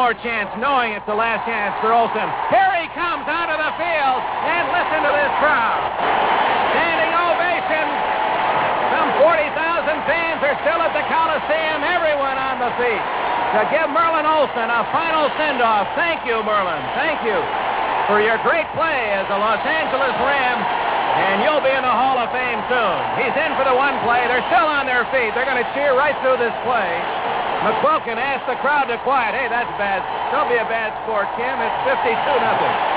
more chance, knowing it's the last chance for Olsen. Here he comes onto the field, and listen to this crowd. Standing ovation. Some 40,000 fans are still at the Coliseum, everyone on the feet, to give Merlin Olsen a final send-off. Thank you, Merlin. Thank you for your great play as a Los Angeles Ram, and you'll be in the Hall of Fame soon. He's in for the one play. They're still on their feet. They're going to cheer right through this play. McQuilkin asked the crowd to quiet. Hey, that's bad. Don't be a bad sport, Kim. It's 52-0.